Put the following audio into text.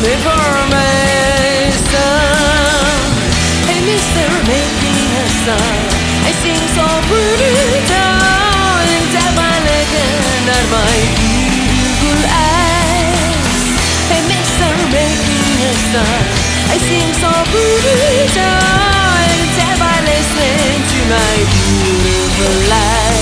me for my son. Hey, mister, make me a song. I sing so pretty down inside my neck and at my beautiful eyes. Hey, mister, make me a song. I sing so pretty down inside by listening to my beautiful life.